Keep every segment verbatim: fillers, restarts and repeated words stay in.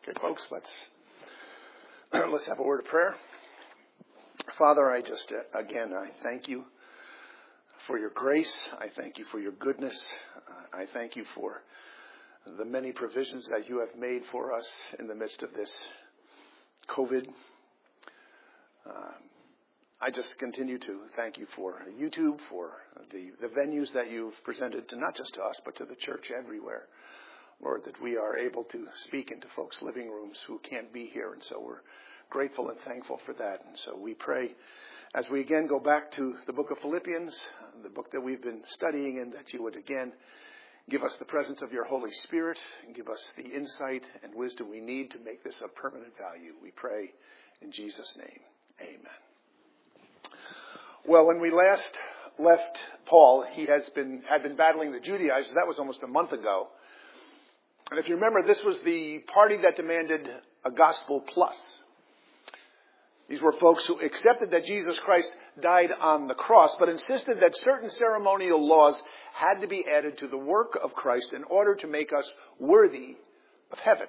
Okay, folks, let's let's have a word of prayer. Father, I just, uh, again, I thank you for your grace. I thank you for your goodness. Uh, I thank you for the many provisions that you have made for us in the midst of this COVID. Uh, I just continue to thank you for YouTube, for the, the venues that you've presented to not just to us, but to the church everywhere. Lord, that we are able to speak into folks' living rooms who can't be here. And so we're grateful and thankful for that. And so we pray as we again go back to the book of Philippians, the book that we've been studying, and that you would again give us the presence of your Holy Spirit and give us the insight and wisdom we need to make this of permanent value. We pray in Jesus' name. Amen. Well, when we last left Paul, he has been had been battling the Judaizers. That was almost a month ago. And if you remember, this was the party that demanded a gospel plus. These were folks who accepted that Jesus Christ died on the cross, but insisted that certain ceremonial laws had to be added to the work of Christ in order to make us worthy of heaven.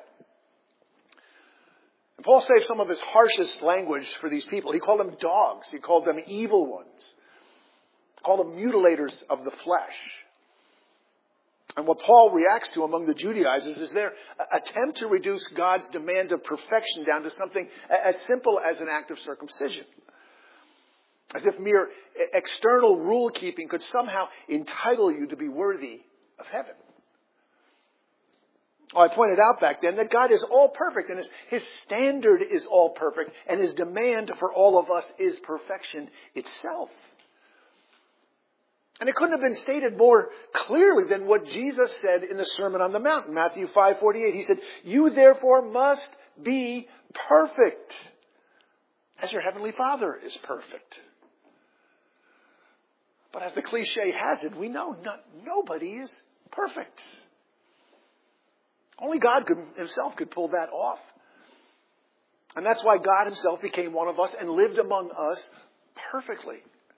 And Paul saved some of his harshest language for these people. He called them dogs. He called them evil ones. He called them mutilators of the flesh. And what Paul reacts to among the Judaizers is their attempt to reduce God's demand of perfection down to something as simple as an act of circumcision. As if mere external rule keeping could somehow entitle you to be worthy of heaven. Well, I pointed out back then that God is all perfect and his, his standard is all perfect and his demand for all of us is perfection itself. And it couldn't have been stated more clearly than what Jesus said in the Sermon on the Mount, Matthew five forty-eight. He said, "You therefore must be perfect, as your heavenly Father is perfect." But as the cliche has it, we know not, nobody is perfect. Only God could, himself could pull that off. And that's why God himself became one of us and lived among us perfectly.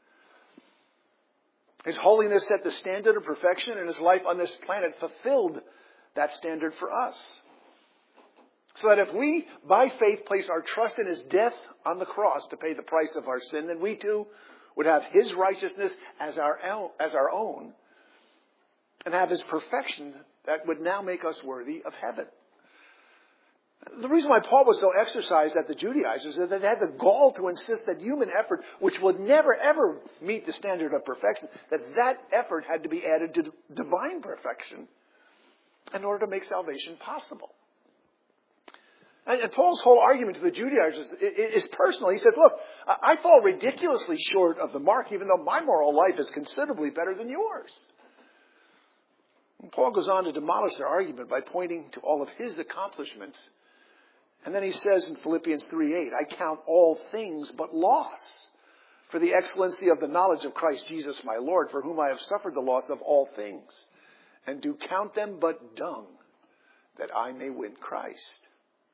His holiness set the standard of perfection, and his life on this planet fulfilled that standard for us. So that if we, by faith, place our trust in his death on the cross to pay the price of our sin, then we too would have his righteousness as our own, as our own, and have his perfection that would now make us worthy of heaven. The reason why Paul was so exercised at the Judaizers is that they had the gall to insist that human effort, which would never ever meet the standard of perfection, that that effort had to be added to divine perfection in order to make salvation possible. And Paul's whole argument to the Judaizers is personal. He says, look, I fall ridiculously short of the mark, even though my moral life is considerably better than yours. And Paul goes on to demolish their argument by pointing to all of his accomplishments. And then he says in Philippians three eight, "I count all things but loss for the excellency of the knowledge of Christ Jesus my Lord, for whom I have suffered the loss of all things, and do count them but dung, that I may win Christ."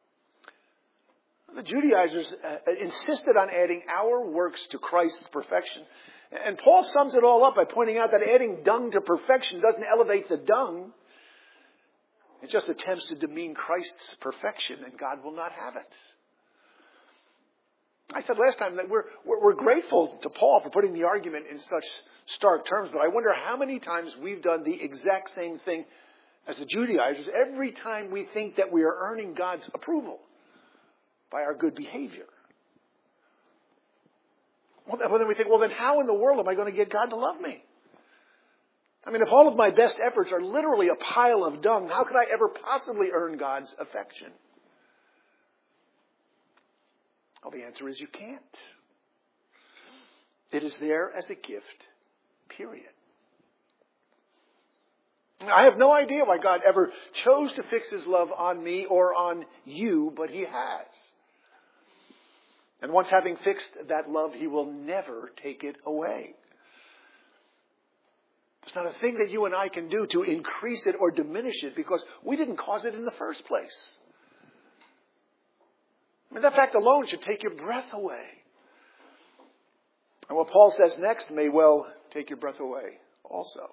The Judaizers uh, insisted on adding our works to Christ's perfection. And Paul sums it all up by pointing out that adding dung to perfection doesn't elevate the dung. It just attempts to demean Christ's perfection, and God will not have it. I said last time that we're, we're, we're grateful to Paul for putting the argument in such stark terms, but I wonder how many times we've done the exact same thing as the Judaizers every time we think that we are earning God's approval by our good behavior. Well, then we think, well, then how in the world am I going to get God to love me? I mean, if all of my best efforts are literally a pile of dung, how could I ever possibly earn God's affection? Well, the answer is you can't. It is there as a gift, period. I have no idea why God ever chose to fix his love on me or on you, but he has. And once having fixed that love, he will never take it away. There's not a thing that you and I can do to increase it or diminish it because we didn't cause it in the first place. I mean, that fact alone should take your breath away. And what Paul says next may well take your breath away also.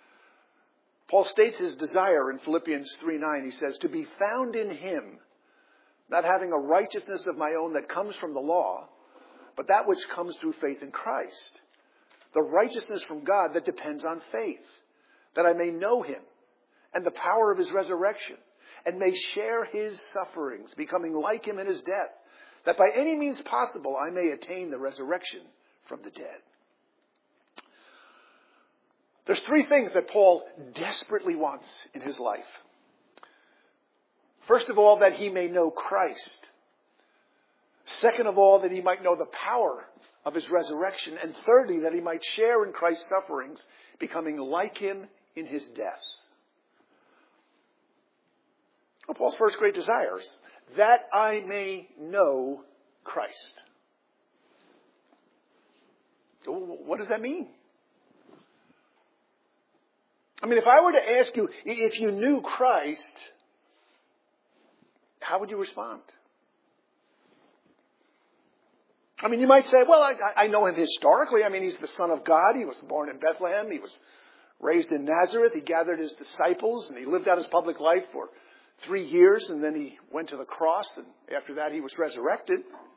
Paul states his desire in Philippians three nine. He says, "To be found in him, not having a righteousness of my own that comes from the law, but that which comes through faith in Christ. The righteousness from God that depends on faith, that I may know him and the power of his resurrection, and may share his sufferings, becoming like him in his death, that by any means possible I may attain the resurrection from the dead. There's three things that Paul desperately wants in his life. First of all, that he may know Christ. Second of all, that he might know the power of his resurrection. And thirdly, that he might share in Christ's sufferings, becoming like him in his death. Well, Paul's first great desire is that I may know Christ. What does that mean? I mean, if I were to ask you, if you knew Christ, how would you respond? I mean, you might say, well, I, I know him historically. I mean, he's the Son of God. He was born in Bethlehem. He was raised in Nazareth. He gathered his disciples, and he lived out his public life for three years, and then he went to the cross, and after that he was resurrected.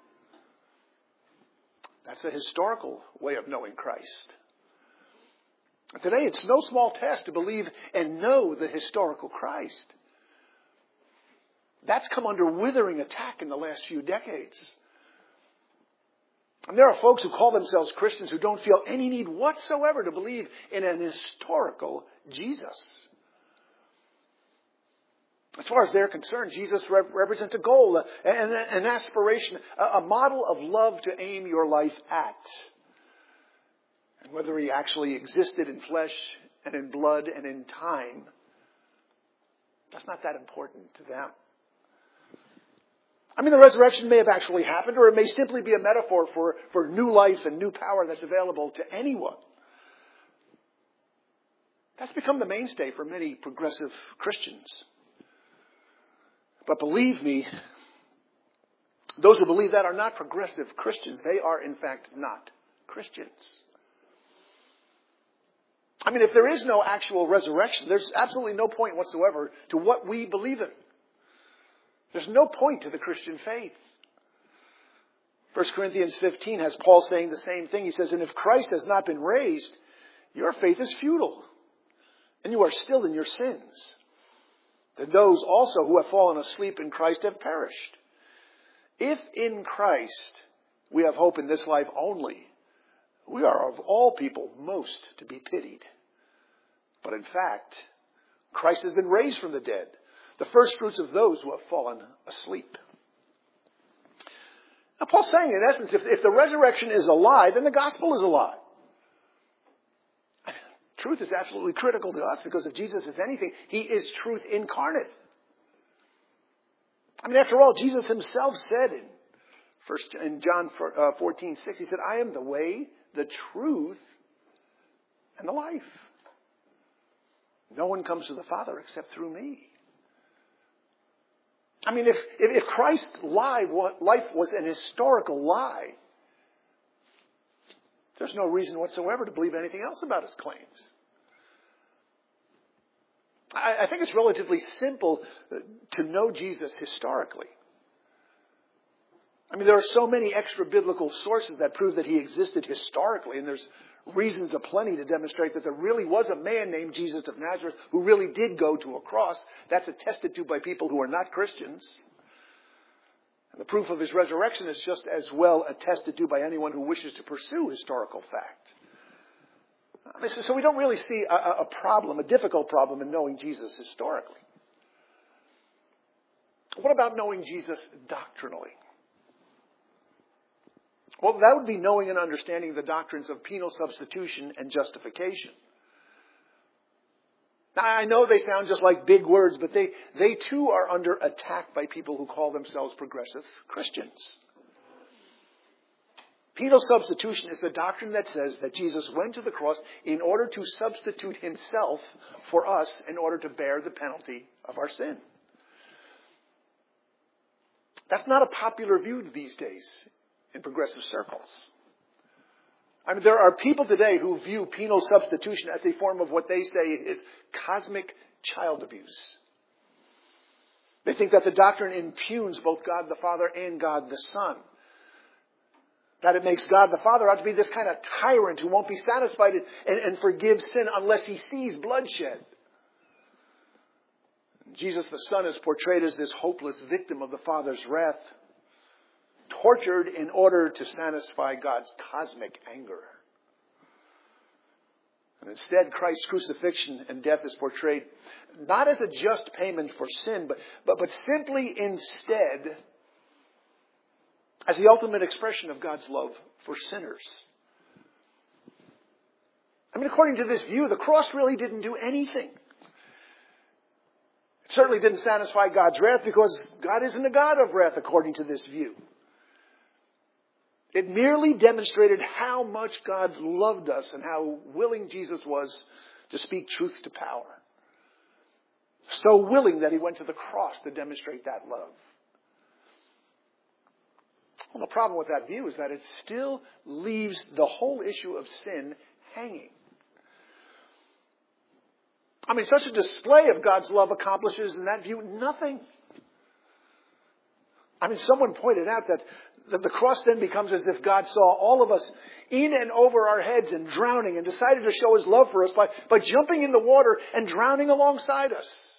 That's the historical way of knowing Christ. Today, it's no small task to believe and know the historical Christ. That's come under withering attack in the last few decades. And there are folks who call themselves Christians who don't feel any need whatsoever to believe in an historical Jesus. As far as they're concerned, Jesus rep- represents a goal, an, an aspiration, a, a model of love to aim your life at. And whether he actually existed in flesh and in blood and in time, that's not that important to them. I mean, the resurrection may have actually happened, or it may simply be a metaphor for, for new life and new power that's available to anyone. That's become the mainstay for many progressive Christians. But believe me, those who believe that are not progressive Christians. They are, in fact, not Christians. I mean, if there is no actual resurrection, there's absolutely no point whatsoever to what we believe in. There's no point to the Christian faith. First Corinthians fifteen has Paul saying the same thing. He says, and if Christ has not been raised, your faith is futile, and you are still in your sins. Then those also who have fallen asleep in Christ have perished. If in Christ we have hope in this life only, we are of all people most to be pitied. But in fact, Christ has been raised from the dead, the first fruits of those who have fallen asleep. Now Paul's saying, in essence, if, if the resurrection is a lie, then the gospel is a lie. Truth is absolutely critical to us because if Jesus is anything, he is truth incarnate. I mean, after all, Jesus himself said in First in John fourteen six, he said, I am the way, the truth, and the life. No one comes to the Father except through me. I mean, if, if, if Christ's life was an historical lie, there's no reason whatsoever to believe anything else about his claims. I, I think it's relatively simple to know Jesus historically. I mean, there are so many extra-biblical sources that prove that he existed historically, and there's reasons aplenty to demonstrate that there really was a man named Jesus of Nazareth who really did go to a cross. That's attested to by people who are not Christians. And the proof of his resurrection is just as well attested to by anyone who wishes to pursue historical fact. I mean, so we don't really see a, a problem, a difficult problem in knowing Jesus historically. What about knowing Jesus doctrinally? Well, that would be knowing and understanding the doctrines of penal substitution and justification. Now, I know they sound just like big words, but they, they too are under attack by people who call themselves progressive Christians. Penal substitution is the doctrine that says that Jesus went to the cross in order to substitute himself for us in order to bear the penalty of our sin. That's not a popular view these days in progressive circles. I mean, there are people today who view penal substitution as a form of what they say is cosmic child abuse. They think that the doctrine impugns both God the Father and God the Son. That it makes God the Father out to be this kind of tyrant who won't be satisfied and, and forgive sin unless he sees bloodshed. Jesus the Son is portrayed as this hopeless victim of the Father's wrath, tortured in order to satisfy God's cosmic anger. And instead, Christ's crucifixion and death is portrayed not as a just payment for sin, but, but, but simply instead as the ultimate expression of God's love for sinners. I mean, according to this view, the cross really didn't do anything. It certainly didn't satisfy God's wrath because God isn't a God of wrath according to this view. It merely demonstrated how much God loved us and how willing Jesus was to speak truth to power. So willing that he went to the cross to demonstrate that love. Well, the problem with that view is that it still leaves the whole issue of sin hanging. I mean, such a display of God's love accomplishes in that view nothing. I mean, someone pointed out that that the cross then becomes as if God saw all of us in and over our heads and drowning and decided to show his love for us by, by jumping in the water and drowning alongside us.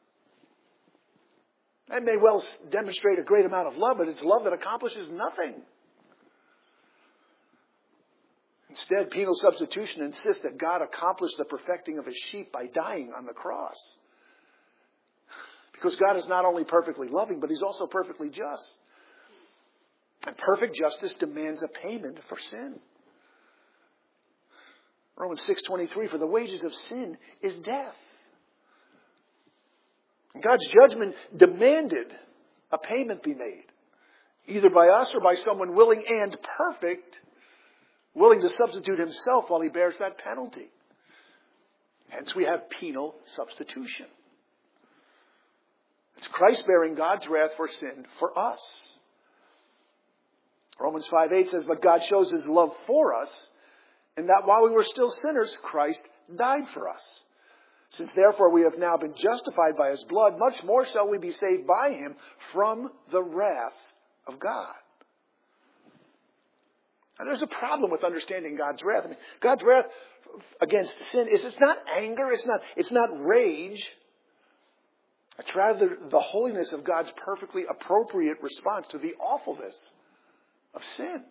That may well demonstrate a great amount of love, but it's love that accomplishes nothing. Instead, penal substitution insists that God accomplished the perfecting of his sheep by dying on the cross. Because God is not only perfectly loving, but he's also perfectly just. And perfect justice demands a payment for sin. Romans six twenty-three, for the wages of sin is death. And God's judgment demanded a payment be made, either by us or by someone willing and perfect, willing to substitute himself while he bears that penalty. Hence we have penal substitution. It's Christ bearing God's wrath for sin for us. Romans five eight says, but God shows his love for us, in that while we were still sinners, Christ died for us. Since therefore we have now been justified by his blood, much more shall we be saved by him from the wrath of God. And there's a problem with understanding God's wrath. I mean, God's wrath against sin is it's not anger, it's not, it's not rage. It's rather the holiness of God's perfectly appropriate response to the awfulness of sin.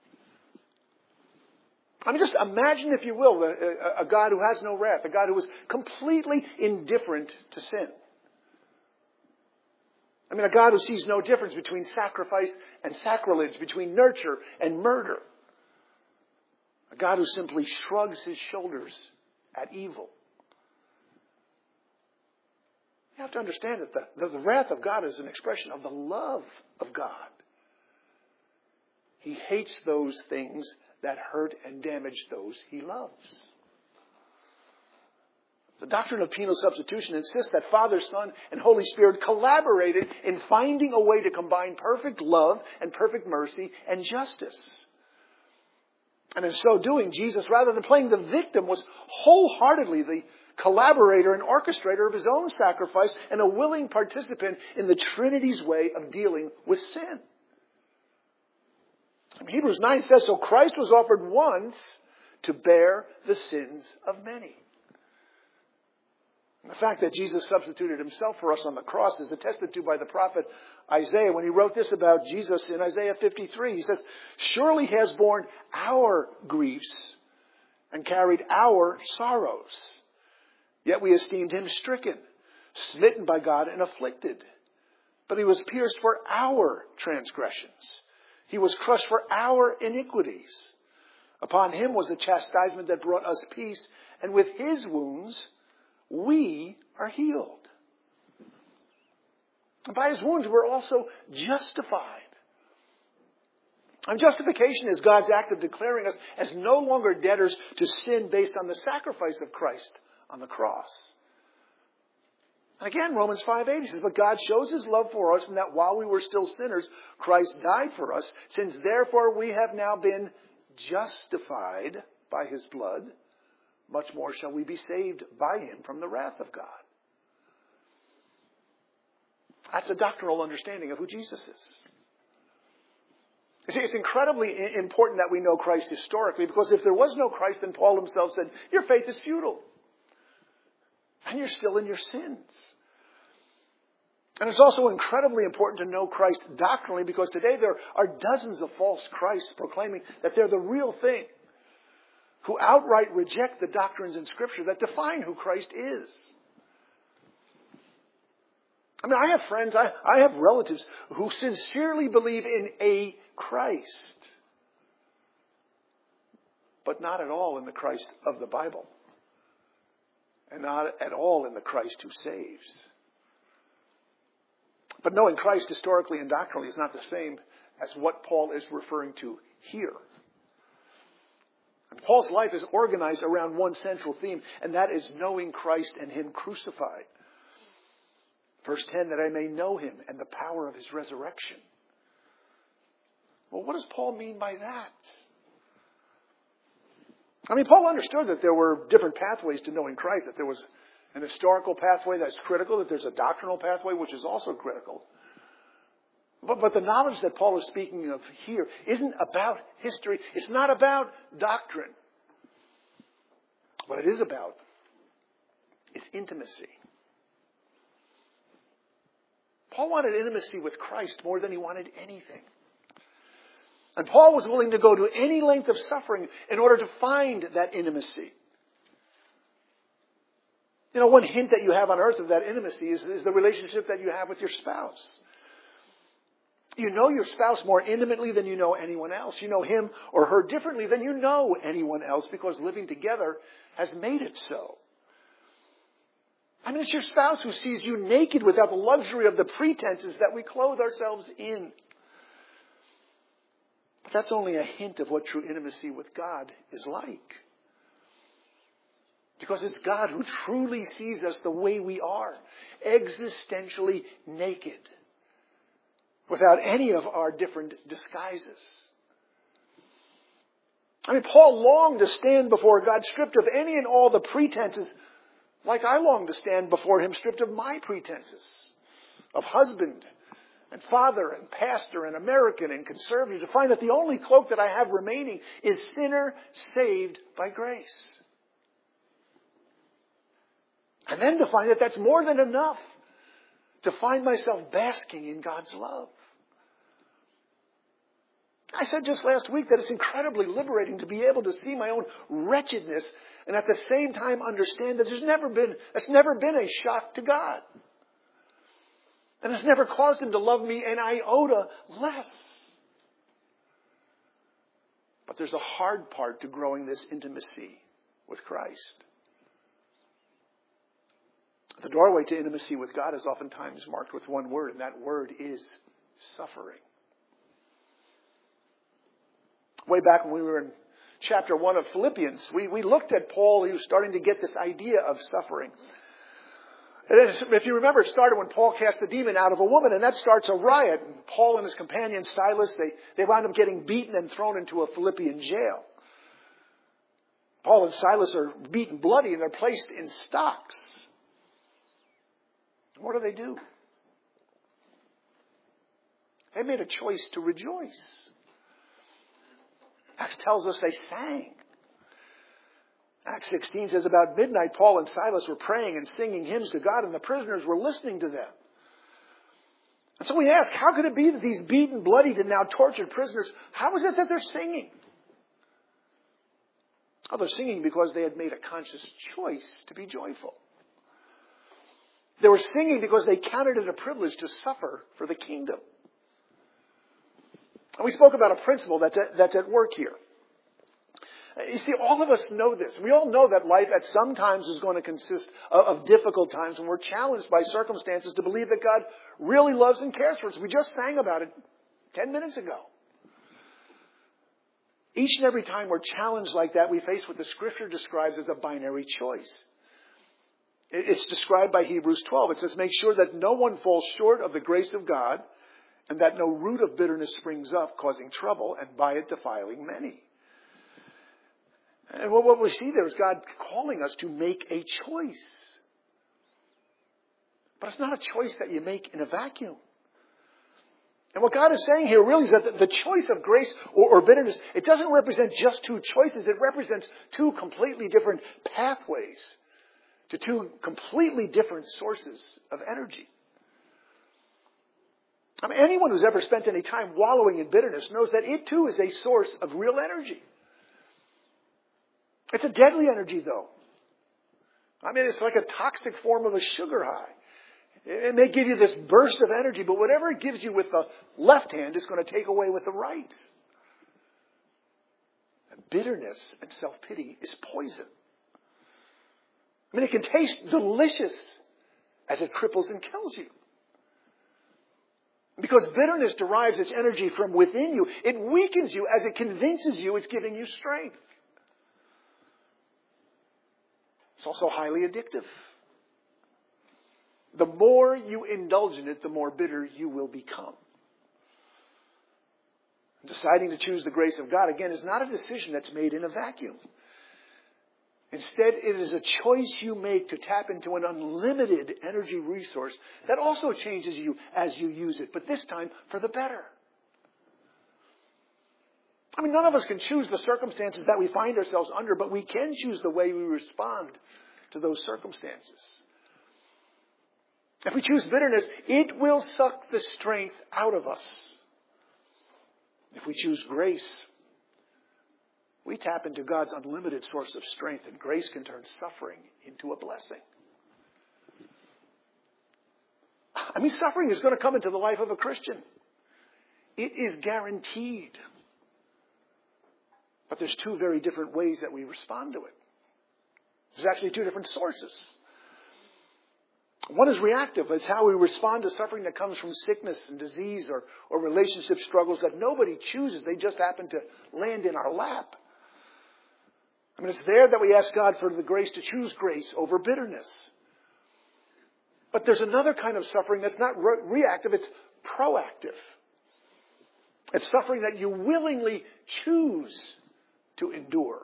I mean, just imagine, if you will, a, a God who has no wrath, a God who is completely indifferent to sin. I mean, a God who sees no difference between sacrifice and sacrilege, between nurture and murder. A God who simply shrugs his shoulders at evil. You have to understand that the, the wrath of God is an expression of the love of God. He hates those things that hurt and damage those he loves. The doctrine of penal substitution insists that Father, Son, and Holy Spirit collaborated in finding a way to combine perfect love and perfect mercy and justice. And in so doing, Jesus, rather than playing the victim, was wholeheartedly the collaborator and orchestrator of his own sacrifice and a willing participant in the Trinity's way of dealing with sin. Hebrews nine says, so Christ was offered once to bear the sins of many. And the fact that Jesus substituted himself for us on the cross is attested to by the prophet Isaiah when he wrote this about Jesus in Isaiah fifty-three. He says, surely he has borne our griefs and carried our sorrows. Yet we esteemed him stricken, smitten by God and afflicted. But he was pierced for our transgressions. He was crushed for our iniquities. Upon him was the chastisement that brought us peace, and with his wounds we are healed. And by his wounds we're also justified. And justification is God's act of declaring us as no longer debtors to sin based on the sacrifice of Christ on the cross. And again, Romans five eight says, but God shows his love for us in that while we were still sinners, Christ died for us. Since therefore we have now been justified by his blood, much more shall we be saved by him from the wrath of God. That's a doctrinal understanding of who Jesus is. You see, it's incredibly important that we know Christ historically, because if there was no Christ, then Paul himself said, your faith is futile. And you're still in your sins. And it's also incredibly important to know Christ doctrinally, because today there are dozens of false Christs proclaiming that they're the real thing, who outright reject the doctrines in Scripture that define who Christ is. I mean, I have friends, I, I have relatives who sincerely believe in a Christ, but not at all in the Christ of the Bible, and not at all in the Christ who saves. But knowing Christ historically and doctrinally is not the same as what Paul is referring to here. And Paul's life is organized around one central theme, and that is knowing Christ and Him crucified. Verse ten, that I may know Him and the power of His resurrection. Well, what does Paul mean by that? I mean, Paul understood that there were different pathways to knowing Christ, that there was an historical pathway that's critical, that there's a doctrinal pathway which is also critical. But, but the knowledge that Paul is speaking of here isn't about history. It's not about doctrine. What it is about is intimacy. Paul wanted intimacy with Christ more than he wanted anything. And Paul was willing to go to any length of suffering in order to find that intimacy. You know, one hint that you have on earth of that intimacy is, is the relationship that you have with your spouse. You know your spouse more intimately than you know anyone else. You know him or her differently than you know anyone else, because living together has made it so. I mean, it's your spouse who sees you naked without the luxury of the pretenses that we clothe ourselves in. But that's only a hint of what true intimacy with God is like. Because it's God who truly sees us the way we are, existentially naked, without any of our different disguises. I mean, Paul longed to stand before God stripped of any and all the pretenses, like I long to stand before Him stripped of my pretenses, of husband and father and pastor and American and conservative, to find that the only cloak that I have remaining is sinner saved by grace. And then to find that that's more than enough to find myself basking in God's love. I said just last week that it's incredibly liberating to be able to see my own wretchedness and at the same time understand that there's never been, that's never been a shock to God. And it's never caused Him to love me an iota less. But there's a hard part to growing this intimacy with Christ. The doorway to intimacy with God is oftentimes marked with one word, and that word is suffering. Way back when we were in chapter one of Philippians, we, we looked at Paul. He was starting to get this idea of suffering. And if you remember, it started when Paul cast the demon out of a woman, and that starts a riot. And Paul and his companion Silas, they, they wound up getting beaten and thrown into a Philippian jail. Paul and Silas are beaten bloody, and they're placed in stocks. What do they do? They made a choice to rejoice. Acts tells us they sang. Acts sixteen says, about midnight, Paul and Silas were praying and singing hymns to God, and the prisoners were listening to them. And so we ask, how could it be that these beaten, bloodied, and now tortured prisoners, how is it that they're singing? Oh, they're singing because they had made a conscious choice to be joyful. They were singing because they counted it a privilege to suffer for the kingdom. And we spoke about a principle that's at, that's at work here. You see, all of us know this. We all know that life at some times is going to consist of, of difficult times when we're challenged by circumstances to believe that God really loves and cares for us. We just sang about it ten minutes ago. Each and every time we're challenged like that, we face what the Scripture describes as a binary choice. It's described by Hebrews twelve. It says, make sure that no one falls short of the grace of God, and that no root of bitterness springs up, causing trouble, and by it defiling many. And what we see there is God calling us to make a choice. But it's not a choice that you make in a vacuum. And what God is saying here really is that the choice of grace or, or bitterness, it doesn't represent just two choices. It represents two completely different pathways to two completely different sources of energy. I mean, anyone who's ever spent any time wallowing in bitterness knows that it too is a source of real energy. It's a deadly energy, though. I mean, it's like a toxic form of a sugar high. It may give you this burst of energy, but whatever it gives you with the left hand is going to take away with the right. And bitterness and self-pity is poison. I mean, it can taste delicious as it cripples and kills you. Because bitterness derives its energy from within you. It weakens you as it convinces you it's giving you strength. It's also highly addictive. The more you indulge in it, the more bitter you will become. Deciding to choose the grace of God, again, is not a decision that's made in a vacuum. Instead, it is a choice you make to tap into an unlimited energy resource that also changes you as you use it, but this time for the better. I mean, none of us can choose the circumstances that we find ourselves under, but we can choose the way we respond to those circumstances. If we choose bitterness, it will suck the strength out of us. If we choose grace, we tap into God's unlimited source of strength, and grace can turn suffering into a blessing. I mean, suffering is going to come into the life of a Christian. It is guaranteed. But there's two very different ways that we respond to it. There's actually two different sources. One is reactive. It's how we respond to suffering that comes from sickness and disease or, or relationship struggles that nobody chooses. They just happen to land in our lap. I mean, it's there that we ask God for the grace to choose grace over bitterness. But there's another kind of suffering that's not re- reactive, it's proactive. It's suffering that you willingly choose to endure.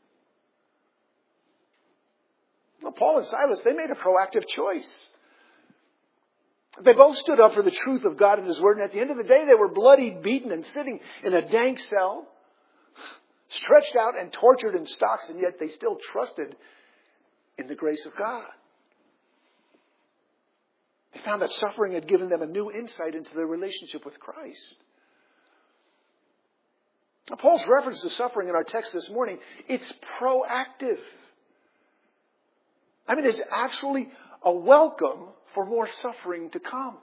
Well, Paul and Silas, they made a proactive choice. They both stood up for the truth of God and His Word, and at the end of the day, they were bloody, beaten, and sitting in a dank cell, stretched out and tortured in stocks, and yet they still trusted in the grace of God. They found that suffering had given them a new insight into their relationship with Christ. Now, Paul's reference to suffering in our text this morning, it's proactive. I mean, it's actually a welcome for more suffering to come.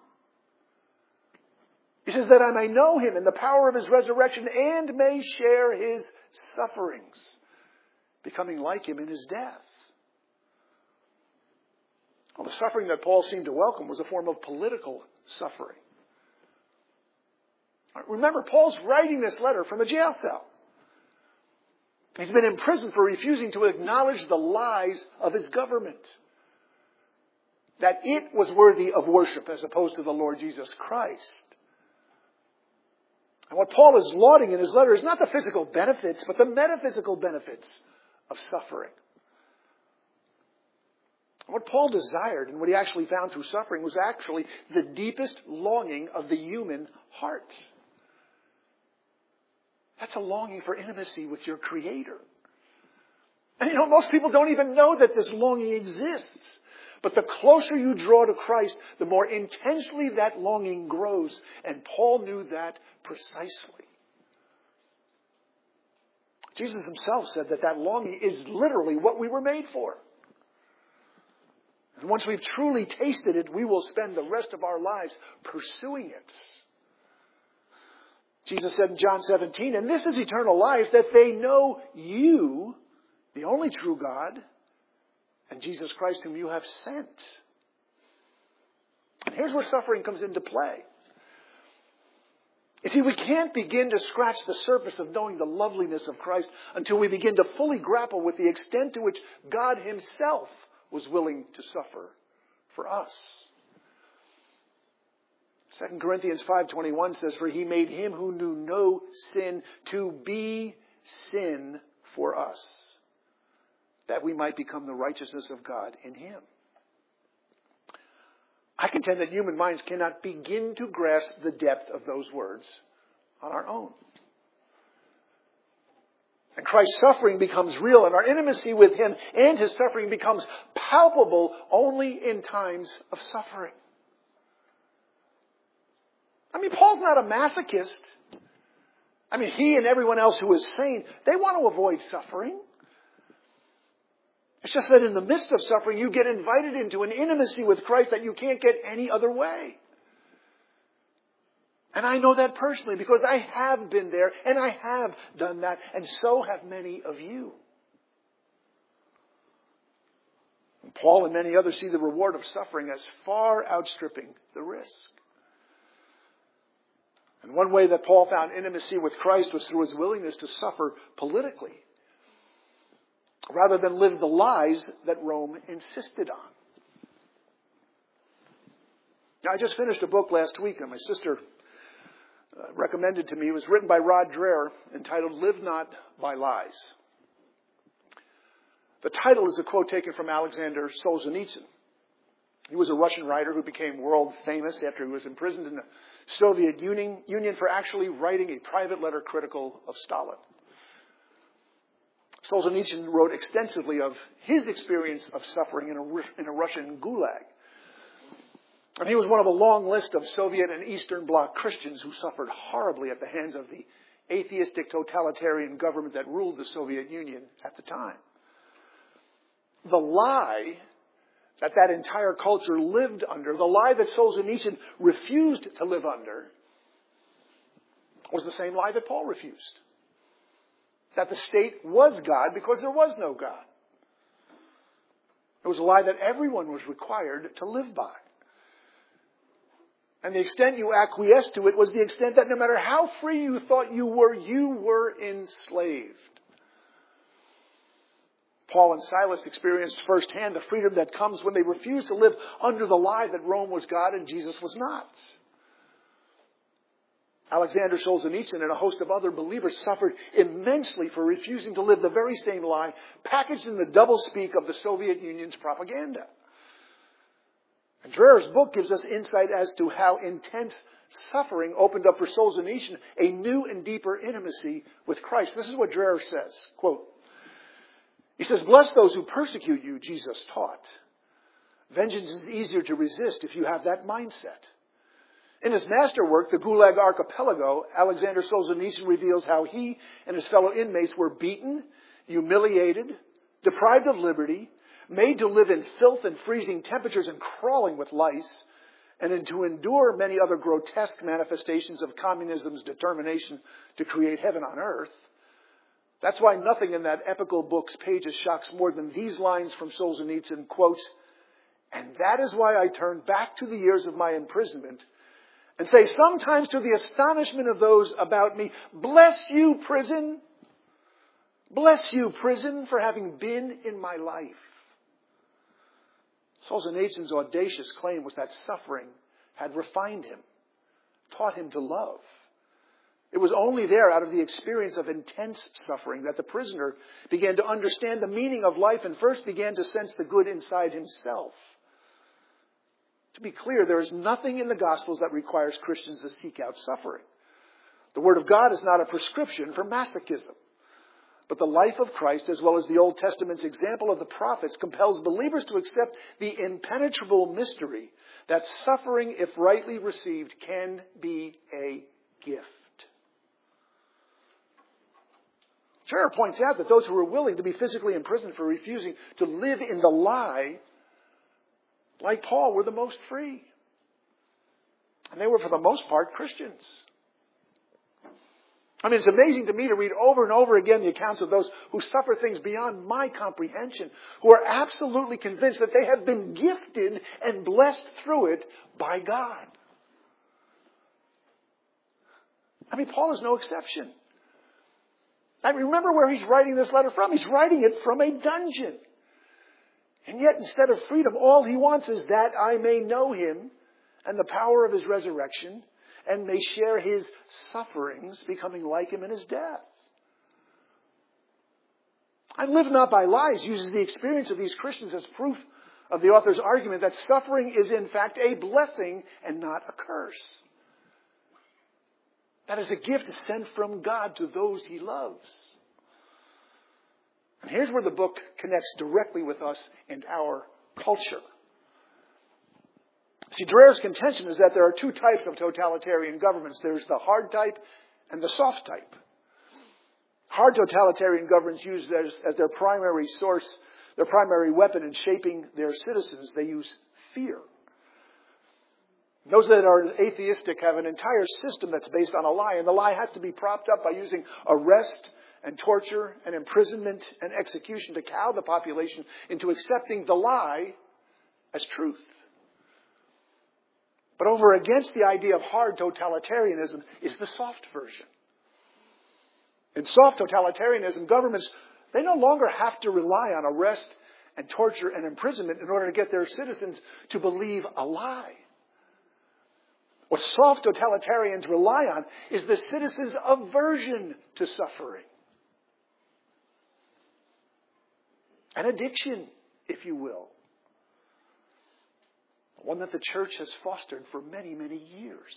He says that I may know Him in the power of His resurrection and may share His sufferings, becoming like Him in His death. Well, the suffering that Paul seemed to welcome was a form of political suffering. Remember, Paul's writing this letter from a jail cell. He's been imprisoned for refusing to acknowledge the lies of his government. That it was worthy of worship as opposed to the Lord Jesus Christ. And what Paul is lauding in his letter is not the physical benefits, but the metaphysical benefits of suffering. What Paul desired and what he actually found through suffering was actually the deepest longing of the human heart. That's a longing for intimacy with your Creator. And you know, most people don't even know that this longing exists. But the closer you draw to Christ, the more intensely that longing grows. And Paul knew that precisely. Jesus Himself said that that longing is literally what we were made for. And once we've truly tasted it, we will spend the rest of our lives pursuing it. Jesus said in John seventeen, and this is eternal life, that they know you, the only true God, and Jesus Christ whom you have sent. And here's where suffering comes into play. You see, we can't begin to scratch the surface of knowing the loveliness of Christ until we begin to fully grapple with the extent to which God Himself was willing to suffer for us. Second Corinthians five twenty-one says, for He made Him who knew no sin to be sin for us, that we might become the righteousness of God in Him. I contend that human minds cannot begin to grasp the depth of those words on our own. And Christ's suffering becomes real, and our intimacy with Him and His suffering becomes palpable only in times of suffering. I mean, Paul's not a masochist. I mean, he and everyone else who is sane, they want to avoid suffering. It's just that in the midst of suffering, you get invited into an intimacy with Christ that you can't get any other way. And I know that personally because I have been there and I have done that, and so have many of you. And Paul and many others see the reward of suffering as far outstripping the risk. And one way that Paul found intimacy with Christ was through his willingness to suffer politically, rather than live the lies that Rome insisted on. Now, I just finished a book last week that my sister uh, recommended to me. It was written by Rod Dreher, entitled Live Not by Lies. The title is a quote taken from Alexander Solzhenitsyn. He was a Russian writer who became world famous after he was imprisoned in the Soviet Union, Union for actually writing a private letter critical of Stalin. Solzhenitsyn wrote extensively of his experience of suffering in a, in a Russian gulag. And he was one of a long list of Soviet and Eastern Bloc Christians who suffered horribly at the hands of the atheistic totalitarian government that ruled the Soviet Union at the time. The lie that that entire culture lived under, the lie that Solzhenitsyn refused to live under, was the same lie that Paul refused. That the state was God because there was no God. It was a lie that everyone was required to live by. And the extent you acquiesced to it was the extent that no matter how free you thought you were, you were enslaved. Paul and Silas experienced firsthand the freedom that comes when they refused to live under the lie that Rome was God and Jesus was not. Alexander Solzhenitsyn and a host of other believers suffered immensely for refusing to live the very same lie packaged in the doublespeak of the Soviet Union's propaganda. And Dreher's book gives us insight as to how intense suffering opened up for Solzhenitsyn a new and deeper intimacy with Christ. This is what Dreher says, quote, he says, "Bless those who persecute you," Jesus taught. "Vengeance is easier to resist if you have that mindset." In his masterwork, The Gulag Archipelago, Alexander Solzhenitsyn reveals how he and his fellow inmates were beaten, humiliated, deprived of liberty, made to live in filth and freezing temperatures and crawling with lice, and to endure many other grotesque manifestations of communism's determination to create heaven on earth. That's why nothing in that epical book's pages shocks more than these lines from Solzhenitsyn, quote, "And that is why I turn back to the years of my imprisonment and say sometimes to the astonishment of those about me, 'Bless you, prison! Bless you, prison, for having been in my life.'" Solzhenitsyn's audacious claim was that suffering had refined him, taught him to love. It was only there, out of the experience of intense suffering, that the prisoner began to understand the meaning of life and first began to sense the good inside himself. To be clear, there is nothing in the Gospels that requires Christians to seek out suffering. The Word of God is not a prescription for masochism. But the life of Christ, as well as the Old Testament's example of the prophets, compels believers to accept the impenetrable mystery that suffering, if rightly received, can be a gift. Dreher points out that those who were willing to be physically imprisoned for refusing to live in the lie, like Paul, were the most free. And they were, for the most part, Christians. I mean, it's amazing to me to read over and over again the accounts of those who suffer things beyond my comprehension, who are absolutely convinced that they have been gifted and blessed through it by God. I mean, Paul is no exception. I remember where he's writing this letter from. He's writing it from a dungeon. And yet, instead of freedom, all he wants is that I may know him and the power of his resurrection and may share his sufferings, becoming like him in his death. And Live Not by Lies uses the experience of these Christians as proof of the author's argument that suffering is in fact a blessing and not a curse. That is a gift sent from God to those he loves. And here's where the book connects directly with us and our culture. See, Dreyer's contention is that there are two types of totalitarian governments. There's the hard type and the soft type. Hard totalitarian governments use as, as their primary source, their primary weapon in shaping their citizens. They use fear. Those that are atheistic have an entire system that's based on a lie, and the lie has to be propped up by using arrest and torture and imprisonment and execution to cow the population into accepting the lie as truth. But over against the idea of hard totalitarianism is the soft version. In soft totalitarianism, governments, they no longer have to rely on arrest and torture and imprisonment in order to get their citizens to believe a lie. What soft totalitarians rely on is the citizens' aversion to suffering. An addiction, if you will. One that the church has fostered for many, many years.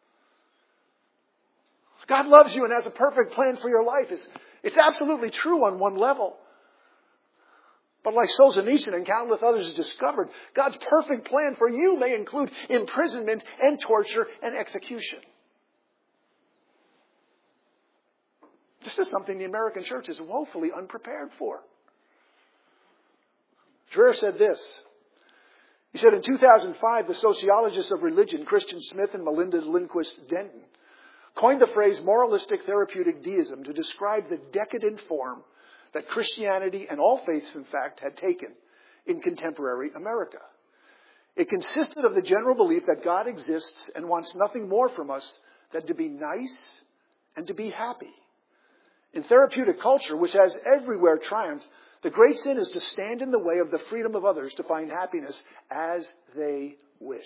God loves you and has a perfect plan for your life. It's, it's absolutely true on one level. But like Solzhenitsyn and countless others have discovered, God's perfect plan for you may include imprisonment and torture and execution. This is something the American church is woefully unprepared for. Dreher said this. He said in two thousand five, the sociologists of religion, Christian Smith and Melinda Lindquist Denton, coined the phrase moralistic therapeutic deism to describe the decadent form that Christianity and all faiths, in fact, had taken in contemporary America. It consisted of the general belief that God exists and wants nothing more from us than to be nice and to be happy. In therapeutic culture, which has everywhere triumphed, the great sin is to stand in the way of the freedom of others to find happiness as they wish.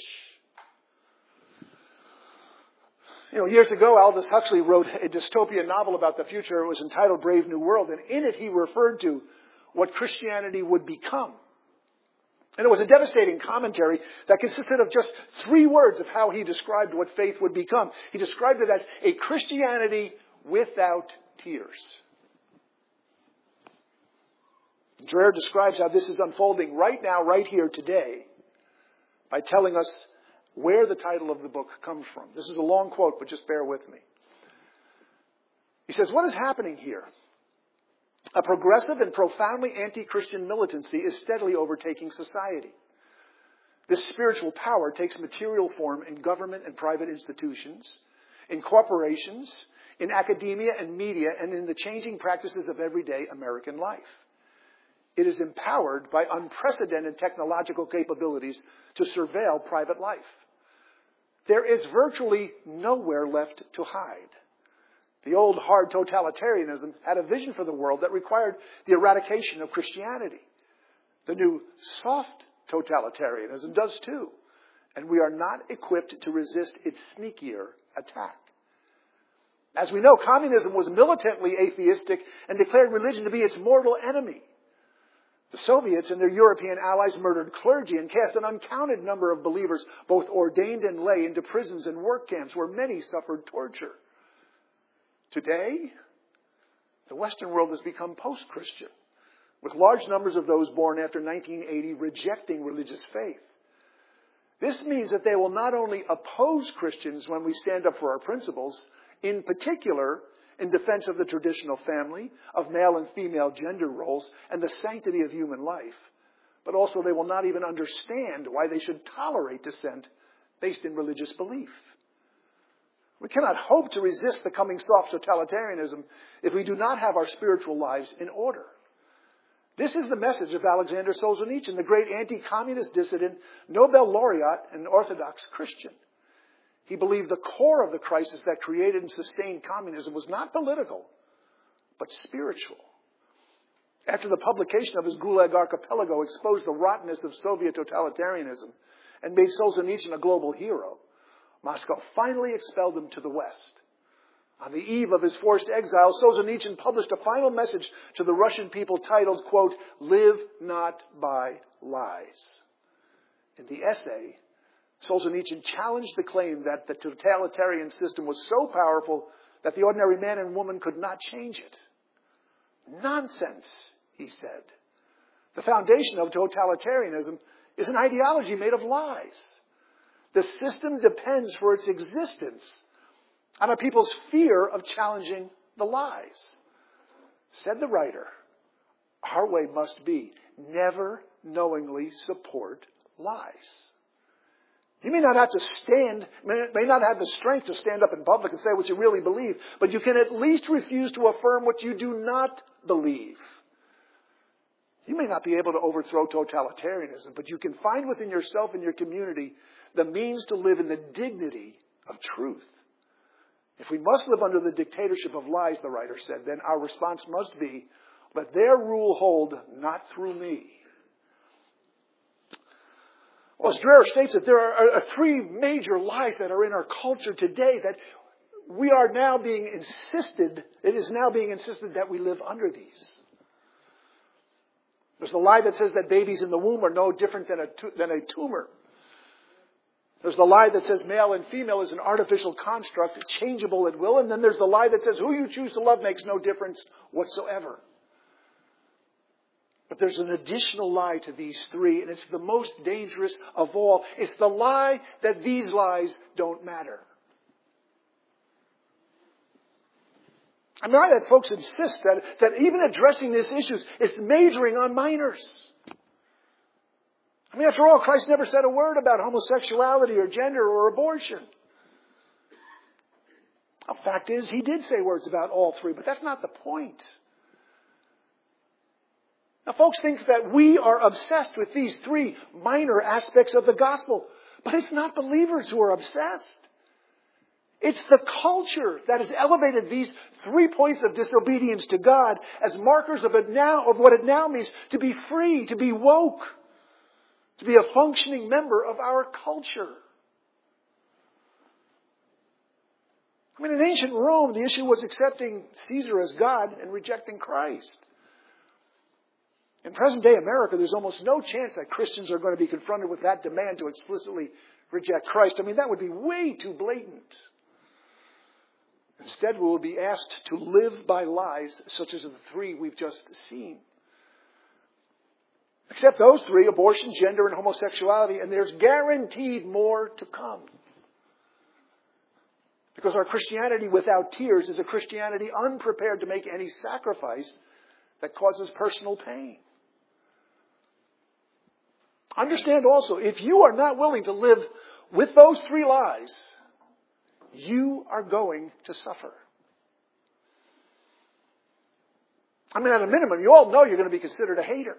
You know, years ago, Aldous Huxley wrote a dystopian novel about the future. It was entitled Brave New World, and in it he referred to what Christianity would become. And it was a devastating commentary that consisted of just three words of how he described what faith would become. He described it as a Christianity without tears. Dreher describes how this is unfolding right now, right here, today, by telling us where the title of the book comes from. This is a long quote, but just bear with me. He says, what is happening here? A progressive and profoundly anti-Christian militancy is steadily overtaking society. This spiritual power takes material form in government and private institutions, in corporations, in academia and media, and in the changing practices of everyday American life. It is empowered by unprecedented technological capabilities to surveil private life. There is virtually nowhere left to hide. The old hard totalitarianism had a vision for the world that required the eradication of Christianity. The new soft totalitarianism does too, and we are not equipped to resist its sneakier attack. As we know, communism was militantly atheistic and declared religion to be its mortal enemy. The Soviets and their European allies murdered clergy and cast an uncounted number of believers, both ordained and lay, into prisons and work camps where many suffered torture. Today, the Western world has become post-Christian, with large numbers of those born after nineteen eighty rejecting religious faith. This means that they will not only oppose Christians when we stand up for our principles, in particular in defense of the traditional family, of male and female gender roles, and the sanctity of human life, but also they will not even understand why they should tolerate dissent based in religious belief. We cannot hope to resist the coming soft totalitarianism if we do not have our spiritual lives in order. This is the message of Alexander Solzhenitsyn, the great anti-communist dissident, Nobel laureate, and Orthodox Christian. He believed the core of the crisis that created and sustained communism was not political, but spiritual. After the publication of his Gulag Archipelago exposed the rottenness of Soviet totalitarianism and made Solzhenitsyn a global hero, Moscow finally expelled him to the West. On the eve of his forced exile, Solzhenitsyn published a final message to the Russian people titled, quote, "Live not by lies." In the essay, Solzhenitsyn challenged the claim that the totalitarian system was so powerful that the ordinary man and woman could not change it. Nonsense, he said. The foundation of totalitarianism is an ideology made of lies. The system depends for its existence on a people's fear of challenging the lies. Said the writer, our way must be never knowingly support lies. You may not have to stand, may not have the strength to stand up in public and say what you really believe, but you can at least refuse to affirm what you do not believe. You may not be able to overthrow totalitarianism, but you can find within yourself and your community the means to live in the dignity of truth. If we must live under the dictatorship of lies, the writer said, then our response must be, let their rule hold, not through me. Well, as Dreher states that there are, are three major lies that are in our culture today that we are now being insisted, it is now being insisted that we live under these. There's the lie that says that babies in the womb are no different than a, than a tumor. There's the lie that says male and female is an artificial construct, changeable at will. And then there's the lie that says who you choose to love makes no difference whatsoever. But there's an additional lie to these three, and it's the most dangerous of all. It's the lie that these lies don't matter. I mean, that folks insist that, that even addressing these issues is majoring on minors. I mean, after all, Christ never said a word about homosexuality or gender or abortion. The fact is, he did say words about all three, but that's not the point. Now, folks think that we are obsessed with these three minor aspects of the gospel, but it's not believers who are obsessed. It's the culture that has elevated these three points of disobedience to God as markers of, it now, of what it now means to be free, to be woke, to be a functioning member of our culture. I mean, in ancient Rome, the issue was accepting Caesar as God and rejecting Christ. In present-day America, there's almost no chance that Christians are going to be confronted with that demand to explicitly reject Christ. I mean, that would be way too blatant. Instead, we will be asked to live by lies such as the three we've just seen. Except those three, abortion, gender, and homosexuality, and there's guaranteed more to come. Because our Christianity without tears is a Christianity unprepared to make any sacrifice that causes personal pain. Understand also, if you are not willing to live with those three lies, you are going to suffer. I mean, at a minimum, you all know you're going to be considered a hater.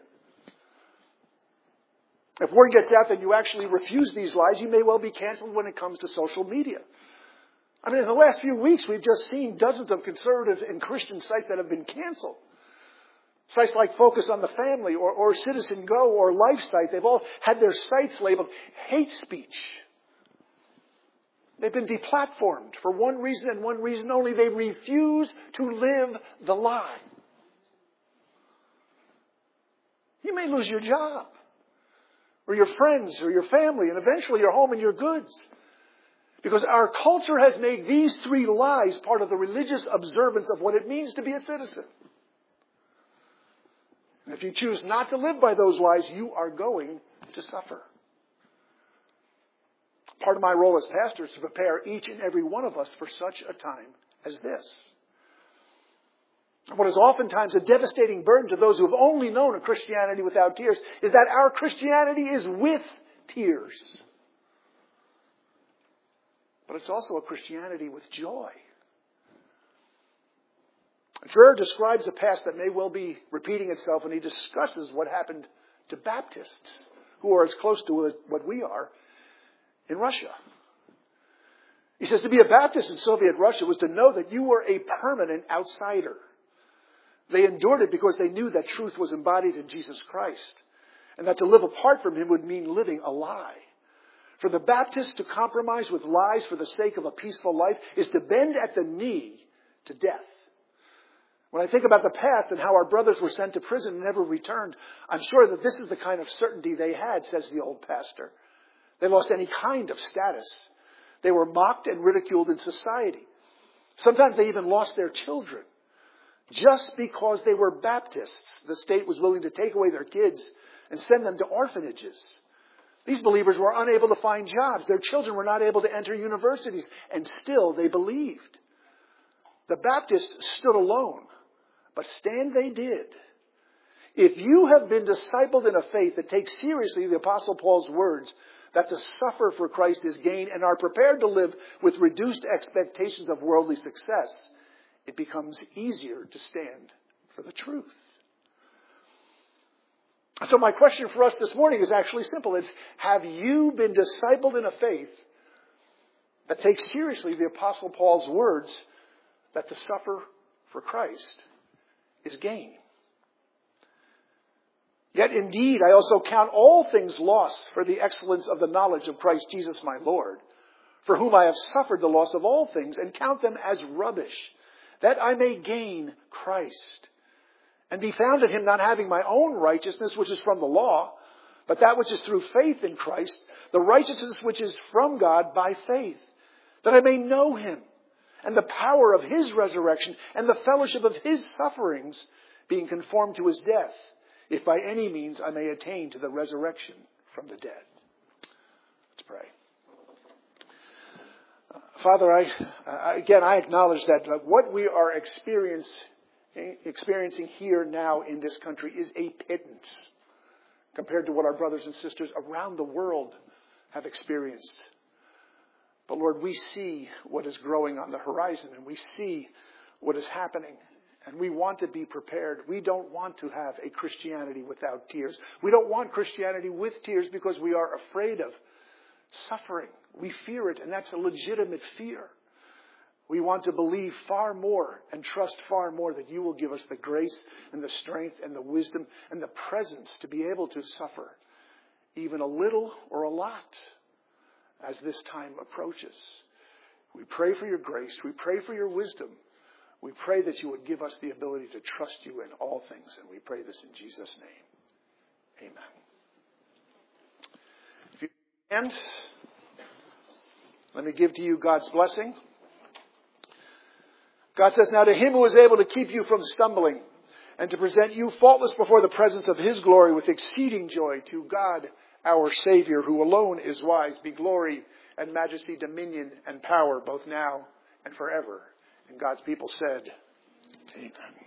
If word gets out that you actually refuse these lies, you may well be canceled when it comes to social media. I mean, in the last few weeks, we've just seen dozens of conservative and Christian sites that have been canceled. Sites like Focus on the Family or, or Citizen Go or LifeSite, they've all had their sites labeled hate speech. They've been deplatformed for one reason and one reason only. They refuse to live the lie. You may lose your job, or your friends, or your family, and eventually your home and your goods. Because our culture has made these three lies part of the religious observance of what it means to be a citizen. And if you choose not to live by those lies, you are going to suffer. Part of my role as pastor is to prepare each and every one of us for such a time as this. What is oftentimes a devastating burden to those who have only known a Christianity without tears is that our Christianity is with tears. But it's also a Christianity with joy. Dreher describes a past that may well be repeating itself, and he discusses what happened to Baptists, who are as close to what we are, in Russia. He says to be a Baptist in Soviet Russia was to know that you were a permanent outsider. They endured it because they knew that truth was embodied in Jesus Christ, and that to live apart from him would mean living a lie. For the Baptists to compromise with lies for the sake of a peaceful life is to bend at the knee to death. When I think about the past and how our brothers were sent to prison and never returned, I'm sure that this is the kind of certainty they had, says the old pastor. They lost any kind of status. They were mocked and ridiculed in society. Sometimes they even lost their children. Just because they were Baptists, the state was willing to take away their kids and send them to orphanages. These believers were unable to find jobs. Their children were not able to enter universities. And still they believed. The Baptists stood alone, but stand they did. If you have been discipled in a faith that takes seriously the Apostle Paul's words, that to suffer for Christ is gain, and are prepared to live with reduced expectations of worldly success, it becomes easier to stand for the truth. So my question for us this morning is actually simple. It's, have you been discipled in a faith that takes seriously the Apostle Paul's words that to suffer for Christ is gain? Yet indeed, I also count all things lost for the excellence of the knowledge of Christ Jesus my Lord, for whom I have suffered the loss of all things, and count them as rubbish, that I may gain Christ, and be found in him, not having my own righteousness, which is from the law, but that which is through faith in Christ, the righteousness which is from God by faith, that I may know him, and the power of his resurrection, and the fellowship of his sufferings, being conformed to his death, if by any means I may attain to the resurrection from the dead. Let's pray. Uh, Father, I, uh, again, I acknowledge that uh, what we are experience, experiencing here now in this country is a pittance compared to what our brothers and sisters around the world have experienced. But Lord, we see what is growing on the horizon, and we see what is happening. And we want to be prepared. We don't want to have a Christianity without tears. We don't want Christianity with tears because we are afraid of suffering. We fear it, and that's a legitimate fear. We want to believe far more and trust far more that you will give us the grace and the strength and the wisdom and the presence to be able to suffer even a little or a lot as this time approaches. We pray for your grace. We pray for your wisdom. We pray that you would give us the ability to trust you in all things. And we pray this in Jesus' name. Amen. If you stand, let me give to you God's blessing. God says, now to him who is able to keep you from stumbling and to present you faultless before the presence of his glory with exceeding joy, to God our Savior, who alone is wise, be glory and majesty, dominion and power, both now and forever. And God's people said, amen.